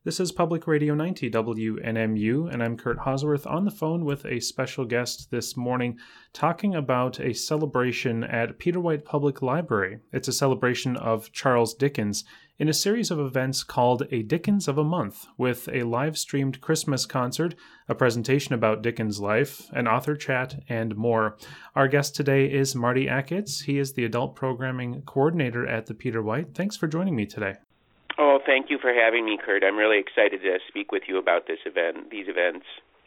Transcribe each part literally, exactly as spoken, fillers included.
This is Public Radio ninety W N M U, and I'm Kurt Hosworth on the phone with a special guest this morning talking about a celebration at Peter White Public Library. It's a celebration of Charles Dickens in a series of events called A Dickens of a Month, with a live-streamed Christmas concert, a presentation about Dickens' life, an author chat, and more. Our guest today is Marty Ackitts. He is the Adult Programming Coordinator at the Peter White. Thanks for joining me today. Oh, thank you for having me, Kurt. I'm really excited to speak with you about this event, these events.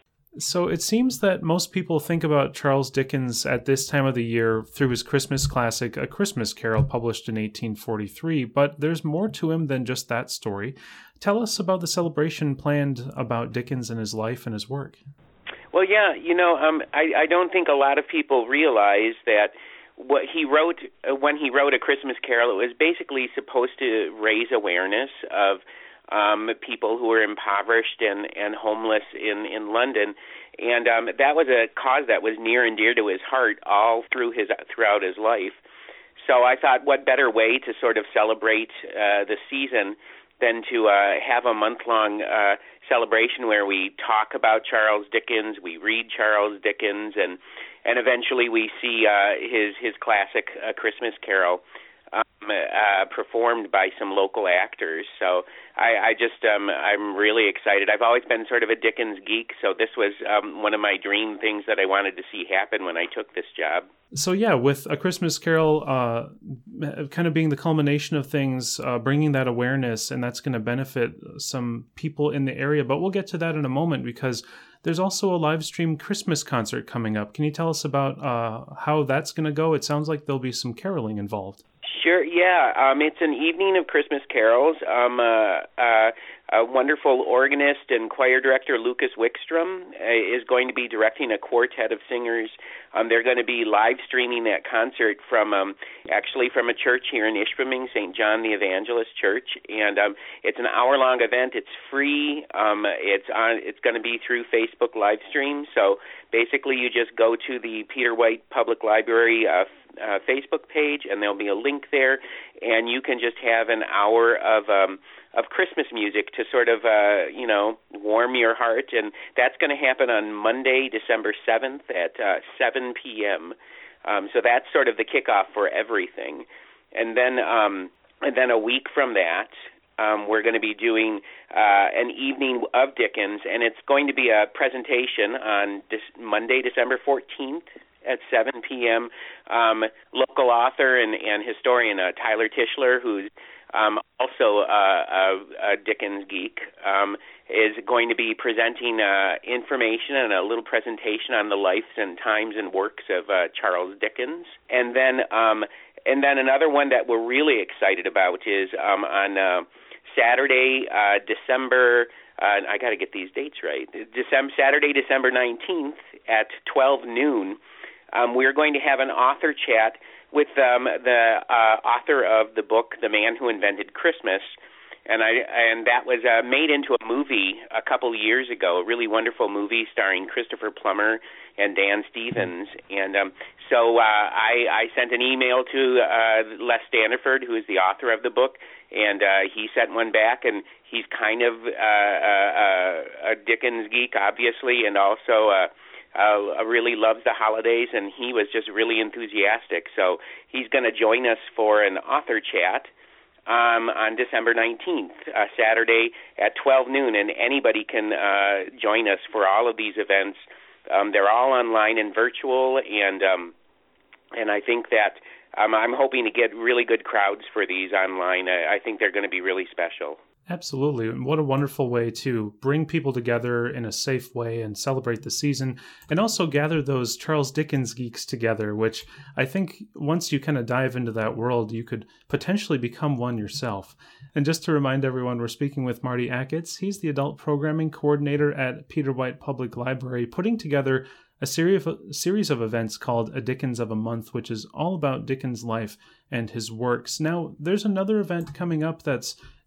So it seems that most people think about Charles Dickens at this time of the year through his Christmas classic, A Christmas Carol, published in eighteen forty-three, but there's more to him than just that story. Tell us about the celebration planned about Dickens and his life and his work. Well, yeah, you know, um, I, I don't think a lot of people realize that what he wrote, uh, when he wrote A Christmas Carol, it was basically supposed to raise awareness of um, people who were impoverished and, and homeless in, in London. And um, that was a cause that was near and dear to his heart all through his throughout his life. So I thought, what better way to sort of celebrate uh, the season than to uh, have a month-long uh, celebration where we talk about Charles Dickens, we read Charles Dickens, and and eventually we see uh, his his classic uh, Christmas Carol um, uh, performed by some local actors. So I, I just um, I'm really excited. I've always been sort of a Dickens geek, so this was um, one of my dream things that I wanted to see happen when I took this job. So yeah, with A Christmas Carol uh, kind of being the culmination of things, uh, bringing that awareness, and that's going to benefit some people in the area. But we'll get to that in a moment because there's also a live stream Christmas concert coming up. Can you tell us about uh, how that's going to go? It sounds like there'll be some caroling involved. Sure, yeah. Um, it's an evening of Christmas carols. Um, uh, uh, a wonderful organist and choir director, Lucas Wickstrom, uh, is going to be directing a quartet of singers. Um, they're going to be live streaming that concert from, um, actually from a church here in Ishpeming, Saint John the Evangelist Church, and um, it's an hour-long event. It's free. Um, it's on. It's going to be through Facebook live stream. So basically, you just go to the Peter White Public Library uh, uh, Facebook page, and there'll be a link there, and you can just have an hour of um, of Christmas music to sort of, uh, you know, warm your heart. And that's going to happen on Monday, December seventh at uh, seven p.m. Um, so that's sort of the kickoff for everything. And then, um, and then a week from that, um, we're going to be doing uh, an evening of Dickens, and it's going to be a presentation on this Monday, December fourteenth at seven p.m. Um, local author and, and historian uh, Tyler Tischler, who's Um, also uh, a, a Dickens geek, um, is going to be presenting uh, information and a little presentation on the lives and times and works of uh, Charles Dickens. And then um, and then another one that we're really excited about is um, on uh, Saturday, uh, December, uh, I got to get these dates right, December, Saturday, December nineteenth at twelve noon, um, we're going to have an author chat with um, the uh, author of the book, The Man Who Invented Christmas, and I and that was uh, made into a movie a couple years ago, a really wonderful movie starring Christopher Plummer and Dan Stevens. And um, so uh, I, I sent an email to uh, Les Standiford, who is the author of the book, and uh, he sent one back, and he's kind of uh, uh, a Dickens geek, obviously, and also uh, Uh, really loves the holidays, and he was just really enthusiastic. So he's going to join us for an author chat um, on December nineteenth, uh, Saturday at twelve noon, and anybody can uh, join us for all of these events. Um, they're all online and virtual, and um, and I think that um, I'm hoping to get really good crowds for these online. I, I think they're going to be really special. Absolutely. And what a wonderful way to bring people together in a safe way and celebrate the season, and also gather those Charles Dickens geeks together, which I think once you kind of dive into that world, you could potentially become one yourself. And just to remind everyone, we're speaking with Marty Ackitts. He's the Adult Programming Coordinator at Peter White Public Library, putting together a series of, a series of events called A Dickens of a Month, which is all about Dickens' life and his works. Now, there's another event coming up that's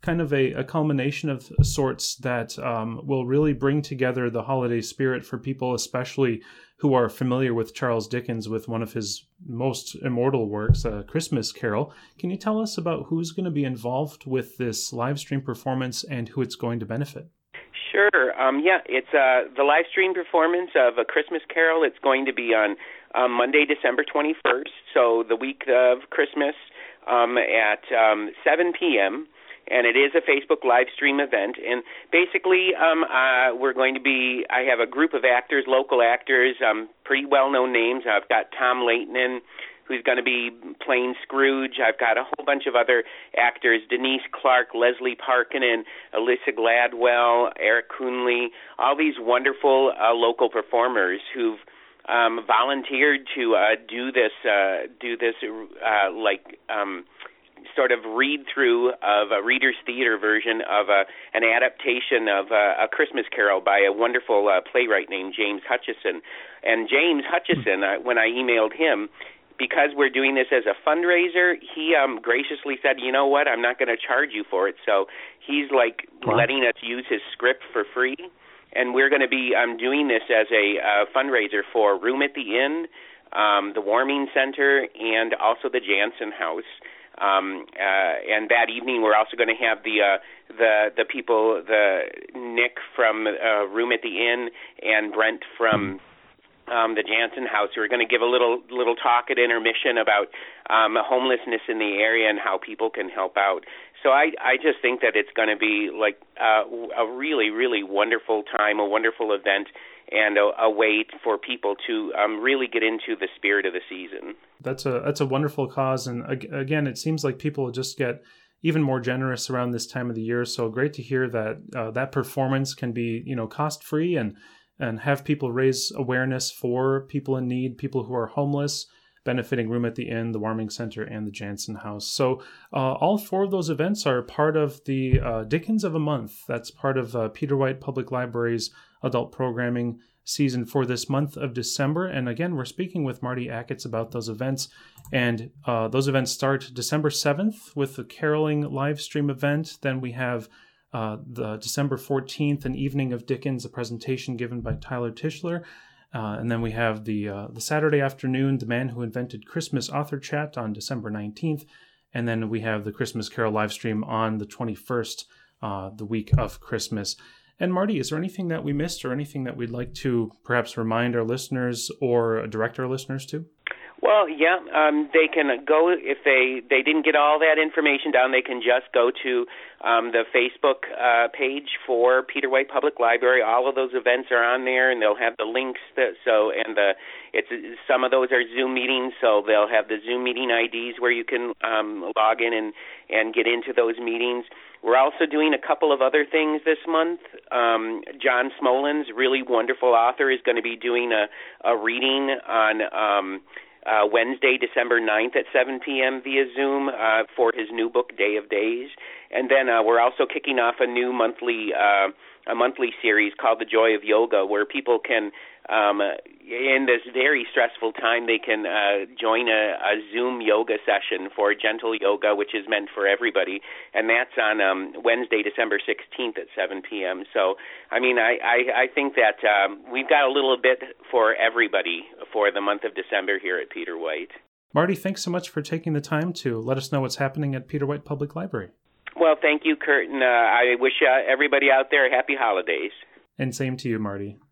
kind of a, a culmination of sorts that um, will really bring together the holiday spirit for people, especially who are familiar with Charles Dickens, with one of his most immortal works, A Christmas Carol. Can you tell us about who's going to be involved with this live stream performance and who it's going to benefit? Sure. Um, yeah, it's uh, the live stream performance of A Christmas Carol. It's going to be on um, Monday, December twenty-first, so the week of Christmas, um, at um, seven p.m., and it is a Facebook live stream event. And basically, um, uh, we're going to be, I have a group of actors, local actors, um, pretty well-known names. I've got Tom Leighton, who's going to be playing Scrooge. I've got a whole bunch of other actors, Denise Clark, Leslie Parkinen, Alyssa Gladwell, Eric Coonley, all these wonderful uh, local performers who've um, volunteered to uh, do this, uh, do this uh, like um, sort of read-through of a Reader's Theater version of a, an adaptation of a, a Christmas Carol by a wonderful uh, playwright named James Hutchison. And James Hutchison, uh, when I emailed him, because we're doing this as a fundraiser, he um, graciously said, you know what, I'm not going to charge you for it. So he's like wow. letting us use his script for free. And we're going to be um, doing this as a uh, fundraiser for Room at the Inn, um, the Warming Center, and also the Jansen House. Um, uh, and that evening, we're also going to have the uh, the the people, the Nick from uh, Room at the Inn and Brent from um, the Jansen House, who are going to give a little little talk at intermission about um, homelessness in the area and how people can help out. So I, I just think that it's going to be like uh, a really, really wonderful time, a wonderful event, and a, a way for people to um, really get into the spirit of the season. That's a that's a wonderful cause, and again, it seems like people just get even more generous around this time of the year. So great to hear that uh, that performance can be, you know, cost free and and have people raise awareness for people in need, people who are homeless, benefiting Room at the Inn, the Warming Center, and the Jansen House. So uh, all four of those events are part of the uh, Dickens of a Month. That's part of uh, Peter White Public Library's adult programming season for this month of December. And again, we're speaking with Marty Acketts about those events. And uh, those events start December seventh with the caroling live stream event. Then we have uh, the December fourteenth, an evening of Dickens, a presentation given by Tyler Tischler. Uh, and then we have the uh, the Saturday afternoon, The Man Who Invented Christmas Author Chat on December nineteenth. And then we have the Christmas Carol live stream on the twenty-first, uh, the week of Christmas. And Marty, is there anything that we missed or anything that we'd like to perhaps remind our listeners or direct our listeners to? Well, yeah, um, they can go, if they, they didn't get all that information down, they can just go to um, the Facebook uh, page for Peter White Public Library. All of those events are on there, and they'll have the links. That, so, and the it's some of those are Zoom meetings, so they'll have the Zoom meeting I Ds where you can um, log in and, and get into those meetings. We're also doing a couple of other things this month. Um, John Smolens, really wonderful author, is going to be doing a, a reading on um, uh, Wednesday, December ninth at seven p.m. via Zoom uh, for his new book, Day of Days. And then uh, we're also kicking off a new monthly uh, a monthly series called The Joy of Yoga, where people can, um, in this very stressful time, they can uh, join a, a Zoom yoga session for gentle yoga, which is meant for everybody. And that's on um, Wednesday, December sixteenth at seven p.m. So, I mean, I, I, I think that um, we've got a little bit for everybody for the month of December here at Peter White. Marty, thanks so much for taking the time to let us know what's happening at Peter White Public Library. Well, thank you, Kurt, and uh, I wish uh, everybody out there happy holidays. And same to you, Marty.